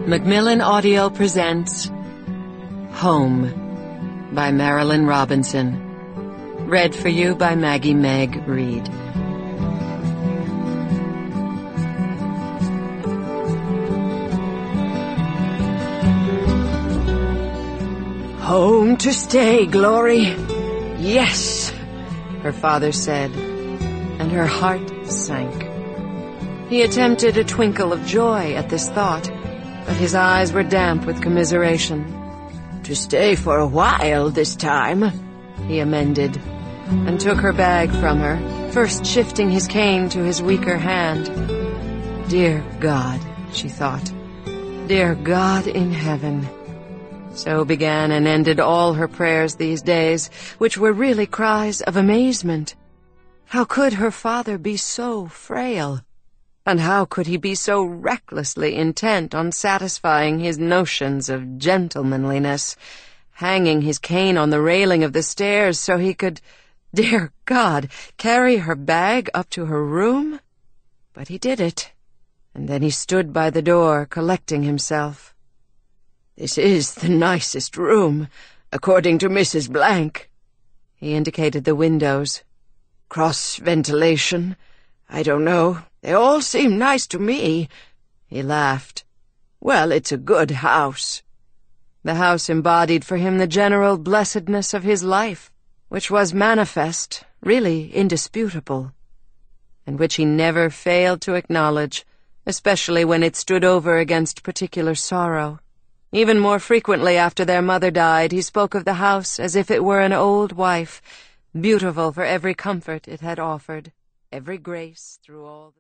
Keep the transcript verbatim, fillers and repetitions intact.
Macmillan Audio presents Home by Marilynne Robinson. Read for you by Maggie Meg Reed. "Home to stay, Glory. Yes," her father said, and her heart sank. He attempted a twinkle of joy at this thought, but his eyes were damp with commiseration. "To stay for a while this time," he amended, and took her bag from her, first shifting his cane to his weaker hand. Dear God, she thought. Dear God in heaven. So began and ended all her prayers these days, which were really cries of amazement. How could her father be so frail? And how could he be so recklessly intent on satisfying his notions of gentlemanliness, hanging his cane on the railing of the stairs so he could, dear God, carry her bag up to her room? But he did it, and then he stood by the door, collecting himself. "This is the nicest room, according to Missus Blank." He indicated the windows. "Cross ventilation? I don't know. They all seem nice to me." He laughed. "Well, it's a good house." The house embodied for him the general blessedness of his life, which was manifest, really indisputable, and which he never failed to acknowledge, especially when it stood over against particular sorrow. Even more frequently after their mother died, he spoke of the house as if it were an old wife, beautiful for every comfort it had offered, every grace through all the